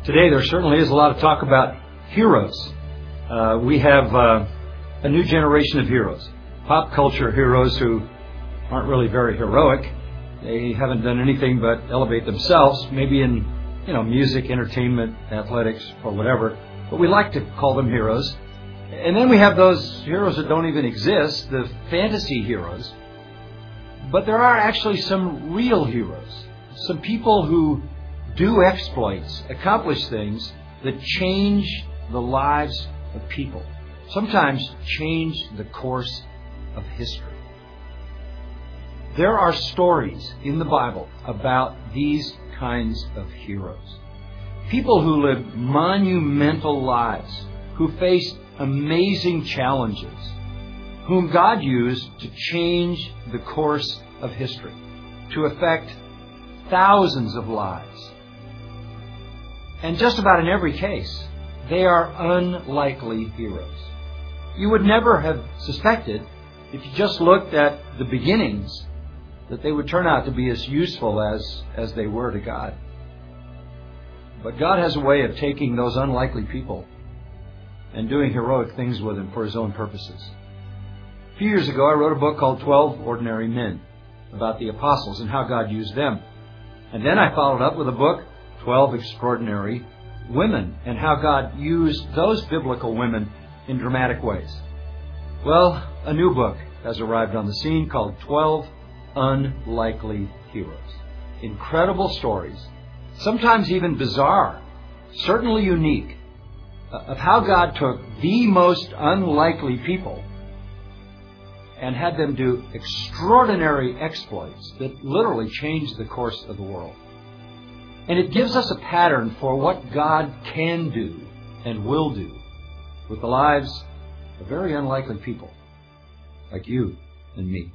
Today there certainly is a lot of talk about heroes. We have a new generation of heroes, pop culture heroes who aren't really very heroic. They haven't done anything but elevate themselves, maybe in music, entertainment, athletics, or whatever. But we like to call them heroes. And then we have those heroes that don't even exist, the fantasy heroes. But there are actually some real heroes, some people who do exploits, accomplish things that change the lives of people, sometimes change the course of history. There are stories in the Bible about these kinds of heroes. People who lived monumental lives, who faced amazing challenges, whom God used to change the course of history, to affect thousands of lives. And just about in every case, they are unlikely heroes. You would never have suspected, if you just looked at the beginnings, that they would turn out to be as useful as they were to God. But God has a way of taking those unlikely people and doing heroic things with them for His own purposes. A few years ago, I wrote a book called 12 Ordinary Men about the apostles and how God used them. And then I followed up with a book, 12 Extraordinary Women, and how God used those biblical women in dramatic ways. Well, a new book has arrived on the scene called 12 Unlikely Heroes. Incredible stories, sometimes even bizarre, certainly unique, of how God took the most unlikely people and had them do extraordinary exploits that literally changed the course of the world. And it gives us a pattern for what God can do and will do with the lives of very unlikely people like you and me.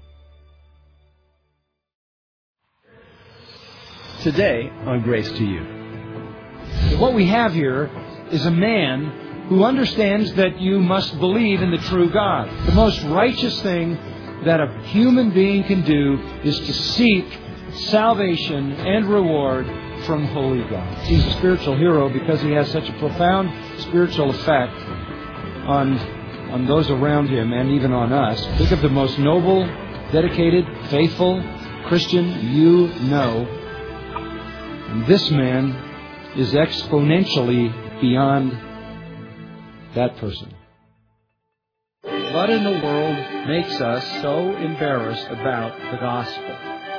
Today on Grace to You. What we have here is a man who understands that you must believe in the true God. The most righteous thing that a human being can do is to seek salvation and reward from holy God. He's a spiritual hero because he has such a profound spiritual effect on those around him and even on us. Think of the most noble, dedicated, faithful Christian you know. And this man is exponentially beyond that person. What in the world makes us so embarrassed about the gospel?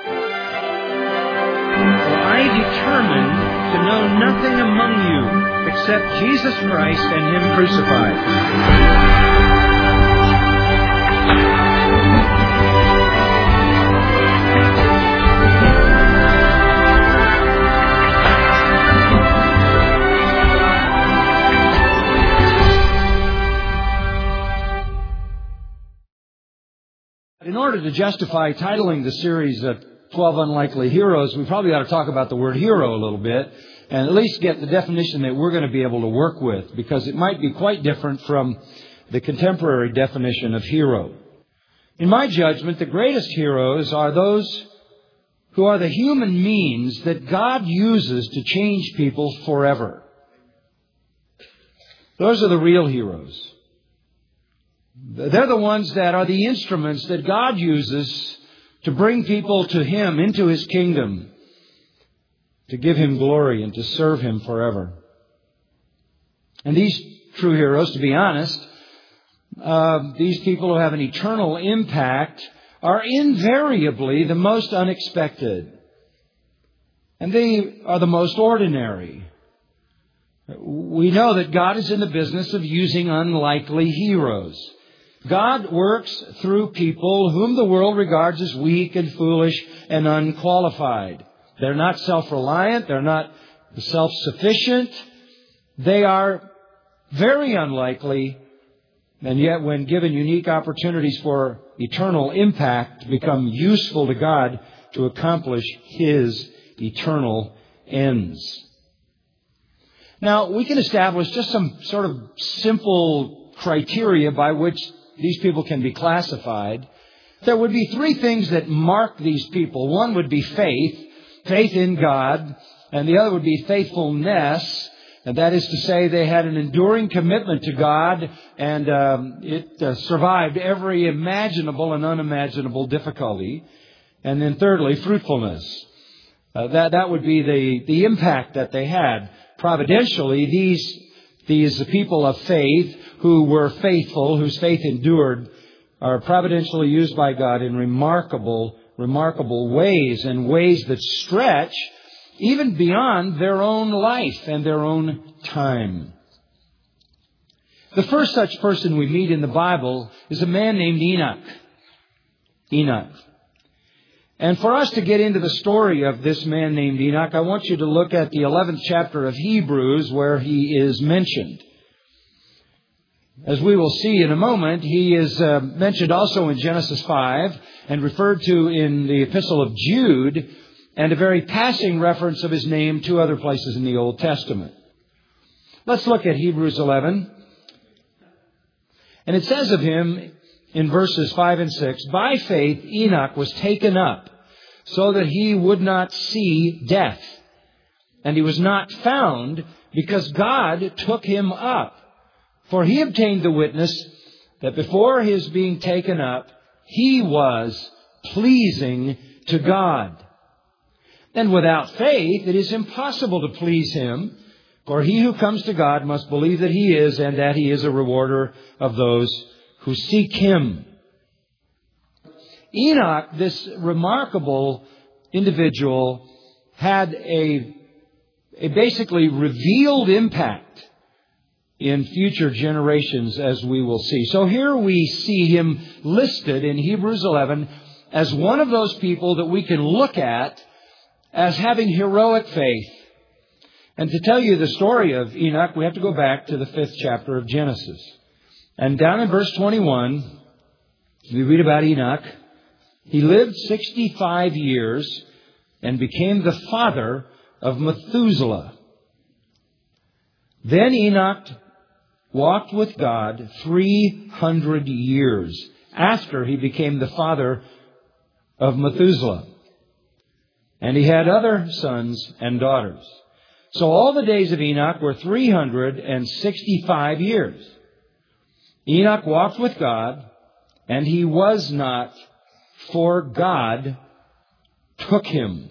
For I determined to know nothing among you except Jesus Christ and Him crucified. In order to justify titling the series 12 Unlikely Heroes, we probably ought to talk about the word hero a little bit and at least get the definition that we're going to be able to work with, because it might be quite different from the contemporary definition of hero. In my judgment, the greatest heroes are those who are the human means that God uses to change people forever. Those are the real heroes. They're the ones that are the instruments that God uses to bring people to Him, into His kingdom, to give Him glory and to serve Him forever. And these true heroes, to be honest, these people who have an eternal impact are invariably the most unexpected. And they are the most ordinary. We know that God is in the business of using unlikely heroes. God works through people whom the world regards as weak and foolish and unqualified. They're not self-reliant. They're not self-sufficient. They are very unlikely, and yet when given unique opportunities for eternal impact, become useful to God to accomplish His eternal ends. Now, we can establish just some sort of simple criteria by which these people can be classified. There would be three things that mark these people. One would be faith in God, and the other would be faithfulness, And that is to say, they had an enduring commitment to God, and it survived every imaginable and unimaginable difficulty. And then thirdly, fruitfulness. That would be the impact that they had. Providentially, these people of faith who were faithful, whose faith endured, are providentially used by God in remarkable ways, and ways that stretch even beyond their own life and their own time. The first such person we meet in the Bible is a man named Enoch. Enoch. And for us to get into the story of this man named Enoch, I want you to look at the 11th chapter of Hebrews, where he is mentioned. As we will see in a moment, he is mentioned also in Genesis 5 and referred to in the Epistle of Jude, and a very passing reference of his name to other places in the Old Testament. Let's look at Hebrews 11. And it says of him in verses 5 and 6, "By faith Enoch was taken up, so that he would not see death. And he was not found, because God took him up. For he obtained the witness that before his being taken up, he was pleasing to God. Then without faith it is impossible to please him, for he who comes to God must believe that he is, and that he is a rewarder of those who seek him." Enoch, this remarkable individual, had a basically revealed impact in future generations, as we will see. So here we see him listed in Hebrews 11 as one of those people that we can look at as having heroic faith. And to tell you the story of Enoch, we have to go back to the 5th chapter of Genesis. And down in verse 21, we read about Enoch. He lived 65 years and became the father of Methuselah. Then Enoch walked with God 300 years after he became the father of Methuselah. And he had other sons and daughters. So all the days of Enoch were 365 years. Enoch walked with God, and he was not, for God took him.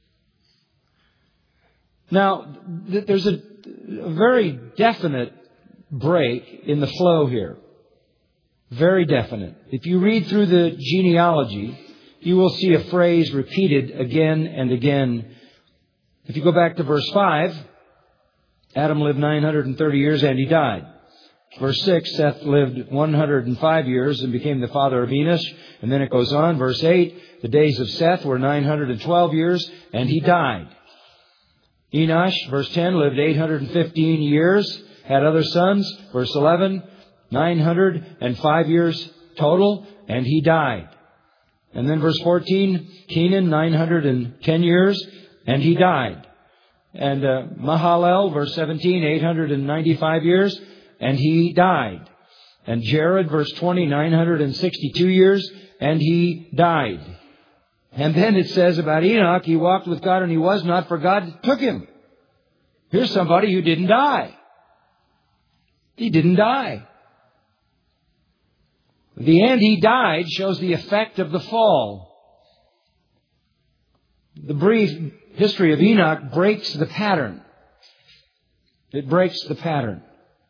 Now, there's a very definite break in the flow here. Very definite. If you read through the genealogy, you will see a phrase repeated again and again. If you go back to verse 5, Adam lived 930 years and he died. Verse 6, Seth lived 105 years and became the father of Enosh. And then it goes on. Verse 8, the days of Seth were 912 years and he died. Enosh, verse 10, lived 815 years, had other sons. Verse 11, 905 years total, and he died. And then verse 14, Kenan, 910 years, and he died. And Mahalalel, verse 17, 895 years, and he died. And Jared, verse 20, 962 years, and he died. And then it says about Enoch, he walked with God and he was not, for God took him. Here's somebody who didn't die. He didn't die. The end he died shows the effect of the fall. The brief history of Enoch breaks the pattern. It breaks the pattern.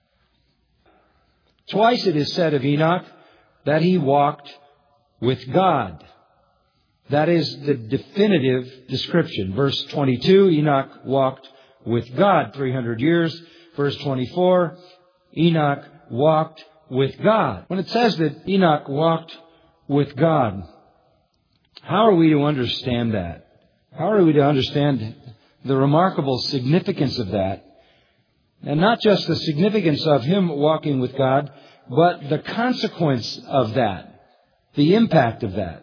Twice it is said of Enoch that he walked with God. That is the definitive description. Verse 22, Enoch walked with God 300 years. Verse 24, Enoch walked with God. When it says that Enoch walked with God, how are we to understand that? How are we to understand the remarkable significance of that? And not just the significance of him walking with God, but the consequence of that, the impact of that.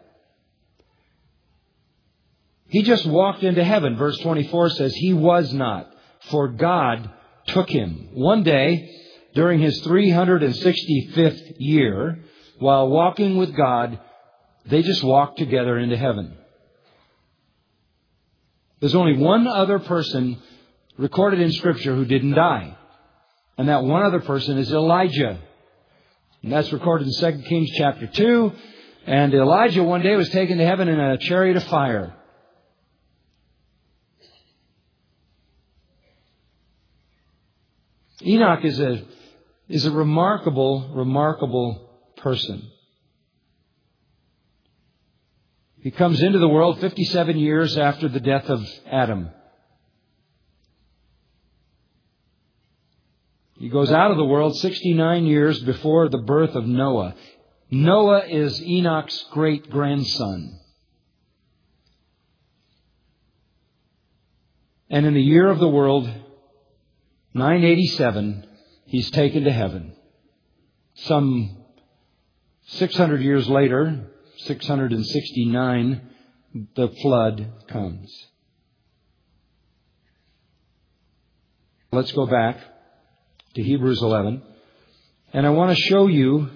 He just walked into heaven. Verse 24 says he was not, for God took him. One day, during his 365th year, while walking with God, they just walked together into heaven. There's only one other person recorded in Scripture who didn't die. And that one other person is Elijah. And that's recorded in 2 Kings chapter 2. And Elijah one day was taken to heaven in a chariot of fire. Enoch is a remarkable person. He comes into the world 57 years after the death of Adam. He goes out of the world 69 years before the birth of Noah. Noah is Enoch's great-grandson. And in the year of the world, 987, he's taken to heaven. Some 600 years later, 669, the flood comes. Let's go back to Hebrews 11. And I want to show you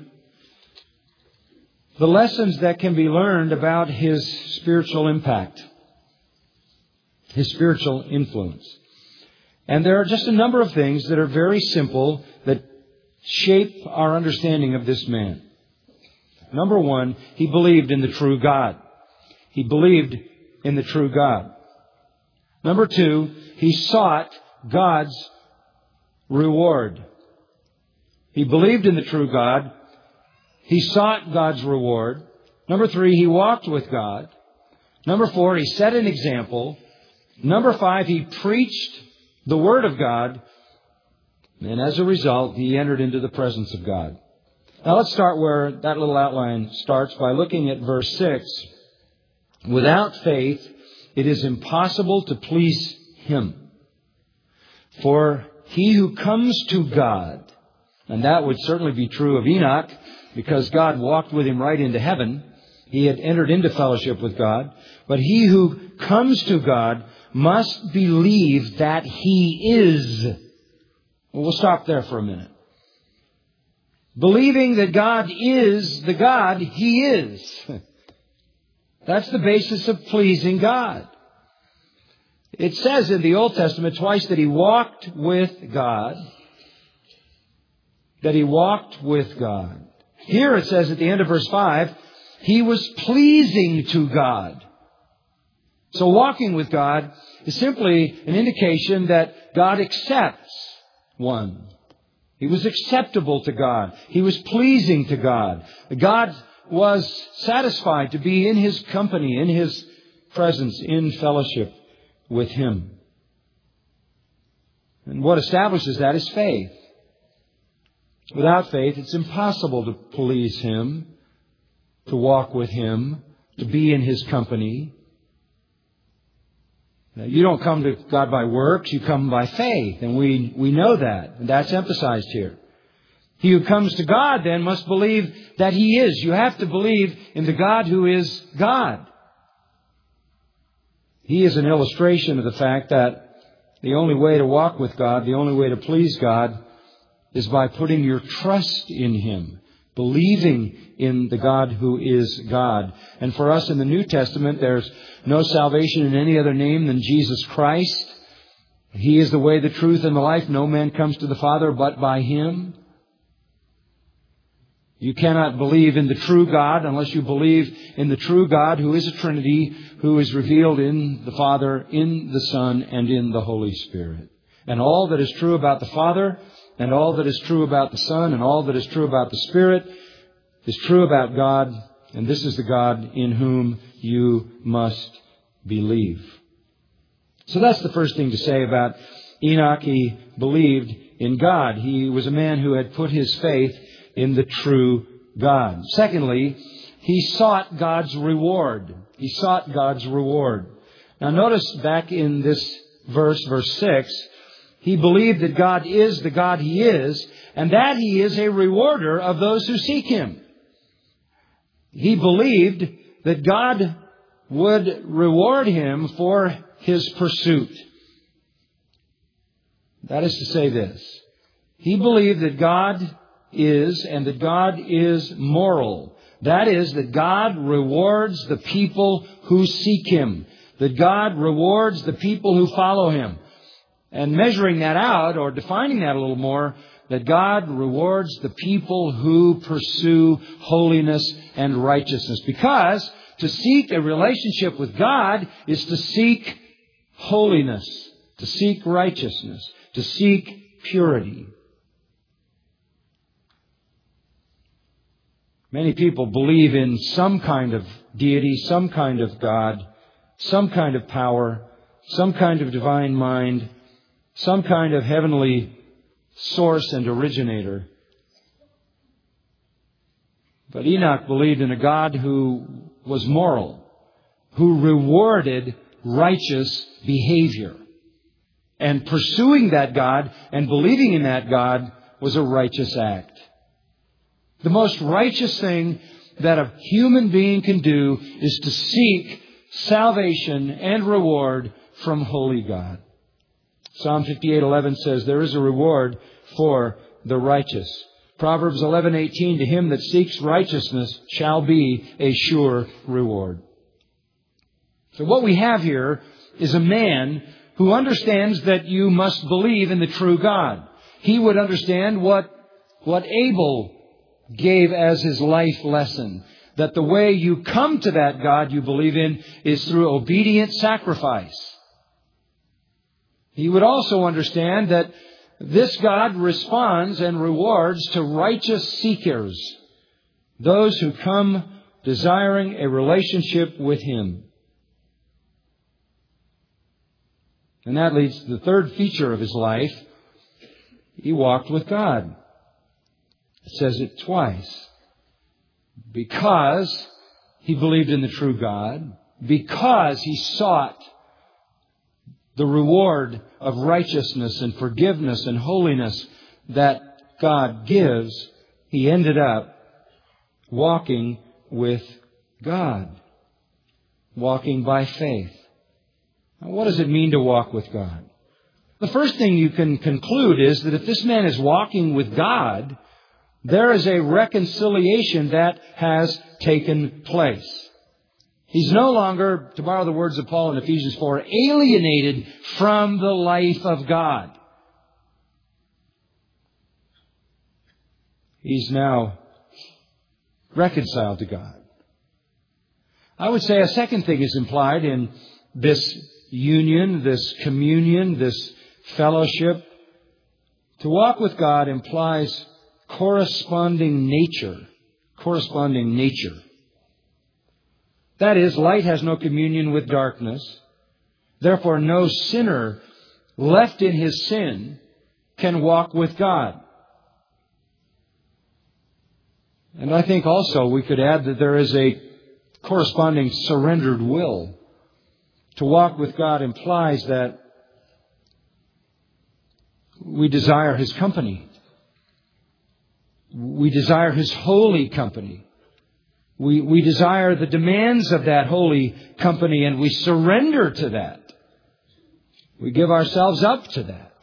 the lessons that can be learned about his spiritual impact, his spiritual influence. And there are just a number of things that are very simple that shape our understanding of this man. Number one, he believed in the true God. He believed in the true God. Number two, he sought God's reward. He believed in the true God. He sought God's reward. Number three, he walked with God. Number four, he set an example. Number five, he preached the Word of God. And as a result, he entered into the presence of God. Now let's start where that little outline starts by looking at verse 6. Without faith, it is impossible to please Him. For he who comes to God, and that would certainly be true of Enoch, because God walked with him right into heaven. He had entered into fellowship with God. But he who comes to God must believe that He is. Well, we'll stop there for a minute. Believing that God is the God He is. That's the basis of pleasing God. It says in the Old Testament twice that he walked with God. That he walked with God. Here it says at the end of verse 5, he was pleasing to God. So walking with God is simply an indication that God accepts one. He was acceptable to God. He was pleasing to God. God was satisfied to be in His company, in His presence, in fellowship with Him. And what establishes that is faith. Without faith, it's impossible to please Him, to walk with Him, to be in His company. Now, you don't come to God by works, you come by faith. And we know that. And that's emphasized here. He who comes to God then must believe that He is. You have to believe in the God who is God. He is an illustration of the fact that the only way to walk with God, the only way to please God, is by putting your trust in Him, believing in the God who is God. And for us in the New Testament, there's no salvation in any other name than Jesus Christ. He is the way, the truth, and the life. No man comes to the Father but by Him. You cannot believe in the true God unless you believe in the true God who is a Trinity, who is revealed in the Father, in the Son, and in the Holy Spirit. And all that is true about the Father, and all that is true about the Son, and all that is true about the Spirit is true about God. And this is the God in whom you must believe. So that's the first thing to say about Enoch. He believed in God. He was a man who had put his faith in the true God. Secondly, he sought God's reward. He sought God's reward. Now notice back in this verse 6, he believed that God is the God He is, and that He is a rewarder of those who seek Him. He believed that God would reward him for his pursuit. That is to say this. He believed that God is, and that God is moral. That is, that God rewards the people who seek Him. That God rewards the people who follow Him. And measuring that out, or defining that a little more, that God rewards the people who pursue holiness and righteousness. Because to seek a relationship with God is to seek holiness, to seek righteousness, to seek purity. Many people believe in some kind of deity, some kind of God, some kind of power, some kind of divine mind, some kind of heavenly source and originator. But Enoch believed in a God who was moral, who rewarded righteous behavior. And pursuing that God and believing in that God was a righteous act. The most righteous thing that a human being can do is to seek salvation and reward from holy God. Psalm 58:11 says, there is a reward for the righteous. Proverbs 11:18, to him that seeks righteousness shall be a sure reward. So what we have here is a man who understands that you must believe in the true God. He would understand what Abel gave as his life lesson, that the way you come to that God you believe in is through obedient sacrifice. He would also understand that this God responds and rewards to righteous seekers, those who come desiring a relationship with Him. And that leads to the third feature of his life. He walked with God. It says it twice. Because he believed in the true God, because he sought the reward of righteousness and forgiveness and holiness that God gives, he ended up walking with God, walking by faith. Now, what does it mean to walk with God? The first thing you can conclude is that if this man is walking with God, there is a reconciliation that has taken place. He's no longer, to borrow the words of Paul in Ephesians 4, alienated from the life of God. He's now reconciled to God. I would say a second thing is implied in this union, this communion, this fellowship. To walk with God implies corresponding nature. Corresponding nature. That is, light has no communion with darkness. Therefore, no sinner left in his sin can walk with God. And I think also we could add that there is a corresponding surrendered will. To walk with God implies that we desire His company. We desire His holy company. We desire the demands of that holy company, and we surrender to that. We give ourselves up to that.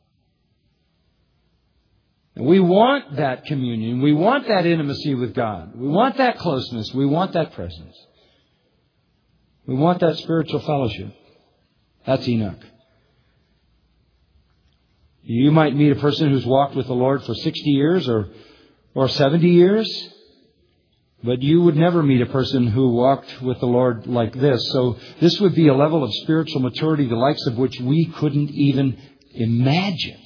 And we want that communion. We want that intimacy with God. We want that closeness. We want that presence. We want that spiritual fellowship. That's Enoch. You might meet a person who's walked with the Lord for 60 years or 70 years, but you would never meet a person who walked with the Lord like this. So this would be a level of spiritual maturity the likes of which we couldn't even imagine.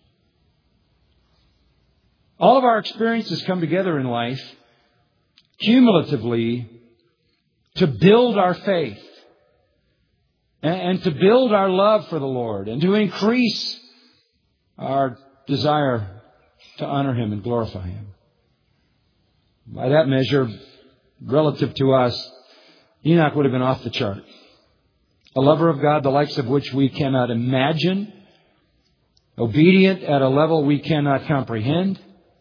All of our experiences come together in life cumulatively to build our faith and to build our love for the Lord and to increase our desire to honor Him and glorify Him. By that measure, relative to us, Enoch would have been off the chart. A lover of God, the likes of which we cannot imagine. Obedient at a level we cannot comprehend.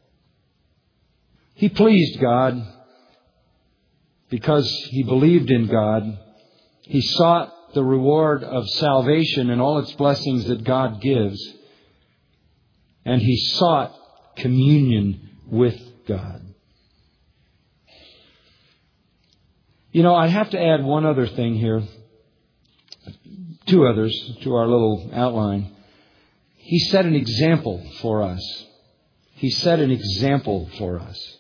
He pleased God because he believed in God. He sought the reward of salvation and all its blessings that God gives. And he sought communion with God. You know, I have to add one other thing here. Two others to our little outline. He set an example for us. He set an example for us.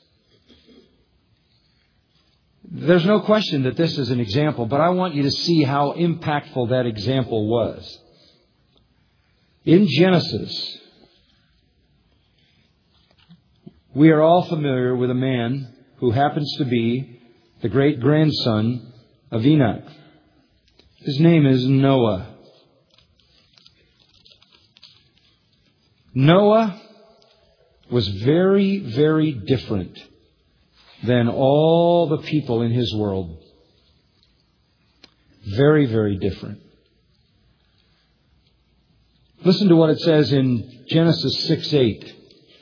There's no question that this is an example, but I want you to see how impactful that example was. In Genesis, we are all familiar with a man who happens to be the great-grandson of Enoch. His name is Noah. Noah was very, very different than all the people in his world. Very, very different. Listen to what it says in Genesis 6:8.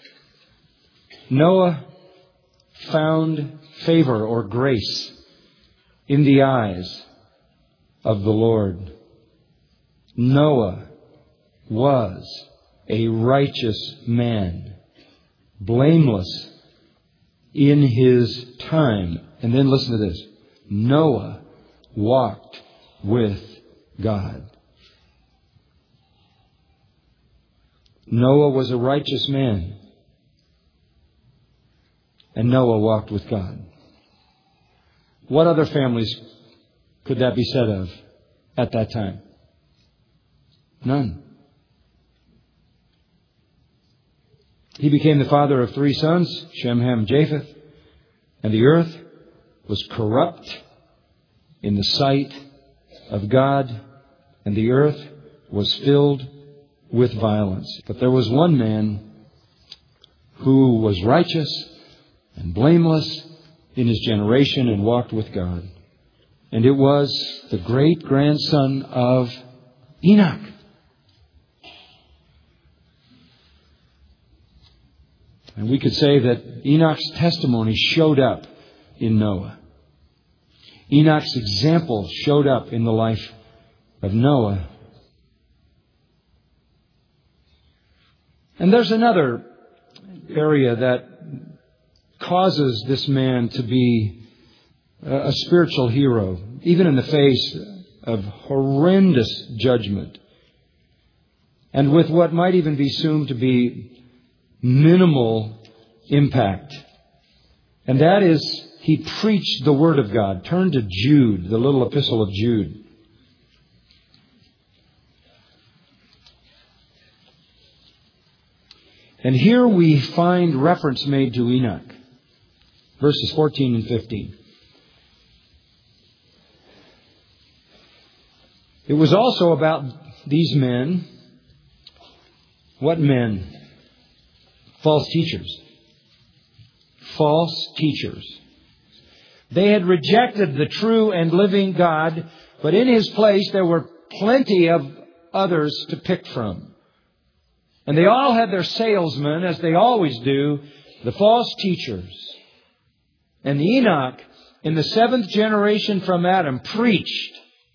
Noah found favor or grace in the eyes of the Lord. Noah was a righteous man, blameless in his time. And then listen to this. Noah walked with God. Noah was a righteous man. And Noah walked with God. What other families could that be said of at that time? None. He became the father of 3 sons, Shem, Ham, Japheth, and the earth was corrupt in the sight of God, and the earth was filled with violence. But there was one man who was righteous and blameless in his generation and walked with God. And it was the great-grandson of Enoch. And we could say that Enoch's testimony showed up in Noah. Enoch's example showed up in the life of Noah. And there's another area that causes this man to be a spiritual hero, even in the face of horrendous judgment, and with what might even be assumed to be minimal impact. And that is, he preached the Word of God. Turn to Jude, the little epistle of Jude. And here we find reference made to Enoch. Verses 14 and 15. It was also about these men. What men? False teachers. False teachers. They had rejected the true and living God, but in His place there were plenty of others to pick from. And they all had their salesmen, as they always do, the false teachers. And Enoch, in the 7th generation from Adam, preached,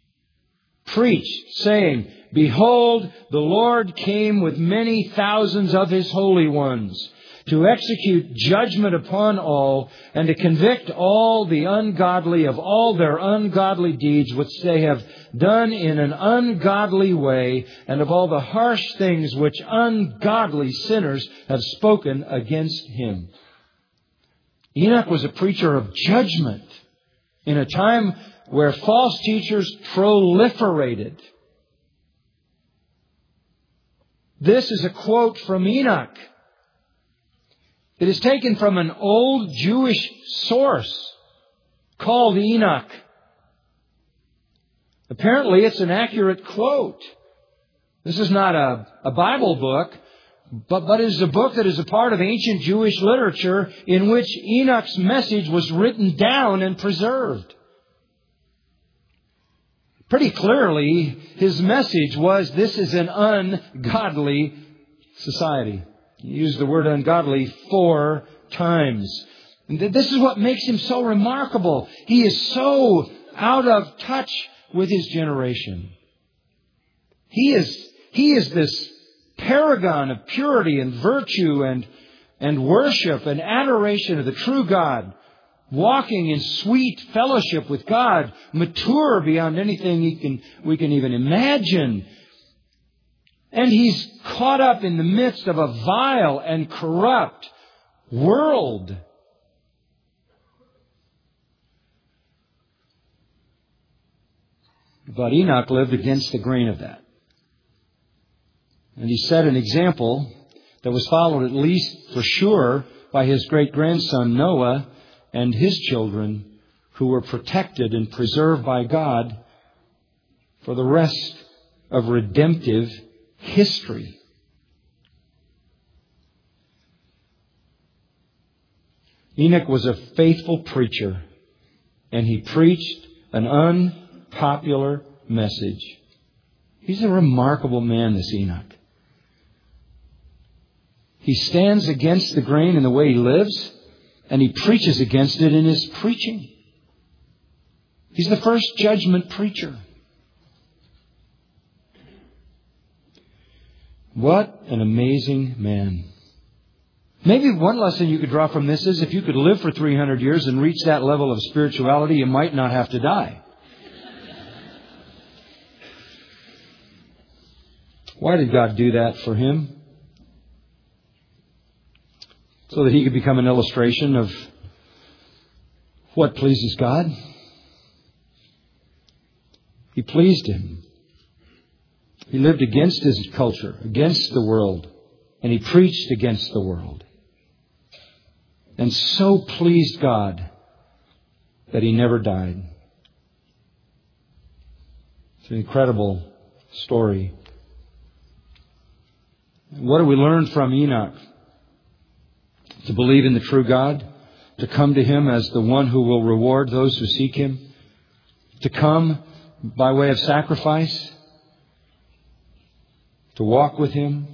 saying, "Behold, the Lord came with many thousands of His holy ones, to execute judgment upon all, and to convict all the ungodly of all their ungodly deeds which they have done in an ungodly way, and of all the harsh things which ungodly sinners have spoken against Him." Enoch was a preacher of judgment in a time where false teachers proliferated. This is a quote from Enoch. It is taken from an old Jewish source called Enoch. Apparently, it's an accurate quote. This is not a Bible book, but it is a book that is a part of ancient Jewish literature in which Enoch's message was written down and preserved. Pretty clearly, his message was, this is an ungodly society. He used the word ungodly 4 times. And this is what makes him so remarkable. He is so out of touch with his generation. He is this paragon of purity and virtue and worship and adoration of the true God, walking in sweet fellowship with God, mature beyond anything we can even imagine. And he's caught up in the midst of a vile and corrupt world. But Enoch lived against the grain of that. And he set an example that was followed, at least for sure, by his great-grandson Noah and his children, who were protected and preserved by God for the rest of redemptive history. Enoch was a faithful preacher, and he preached an unpopular message. He's a remarkable man, this Enoch. He stands against the grain in the way he lives, and he preaches against it in his preaching. He's the first judgment preacher. What an amazing man. Maybe one lesson you could draw from this is if you could live for 300 years and reach that level of spirituality, you might not have to die. Why did God do that for him? So that he could become an illustration of what pleases God. He pleased Him. He lived against his culture, against the world, and he preached against the world. And so pleased God that he never died. It's an incredible story. What do we learn from Enoch? To believe in the true God, to come to Him as the one who will reward those who seek Him, to come by way of sacrifice, to walk with Him,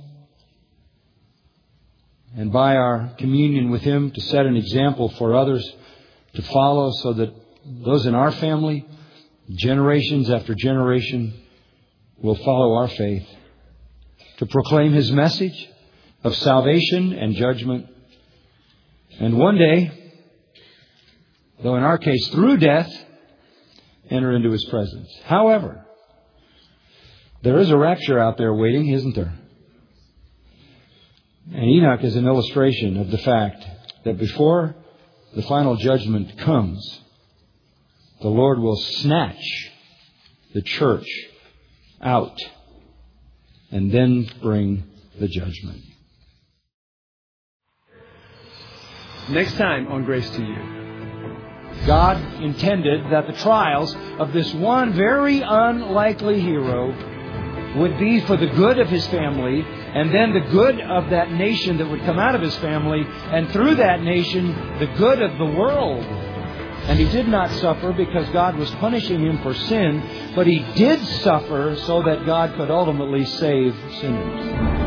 and by our communion with Him to set an example for others to follow, so that those in our family, generations after generation, will follow our faith, to proclaim His message of salvation and judgment. And one day, though in our case through death, enter into His presence. However, there is a rapture out there waiting, isn't there? And Enoch is an illustration of the fact that before the final judgment comes, the Lord will snatch the church out and then bring the judgment. Next time on Grace to You. God intended that the trials of this one very unlikely hero would be for the good of his family, and then the good of that nation that would come out of his family, and through that nation, the good of the world. And he did not suffer because God was punishing him for sin, but he did suffer so that God could ultimately save sinners.